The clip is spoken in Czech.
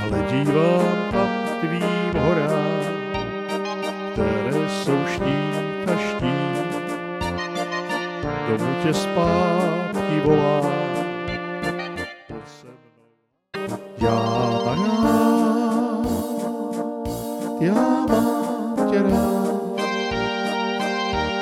ale dívám tam tvým horám, které jsou štít a štít. Domů tě zpátky volá, pojď se mnou. Já mám tě rád,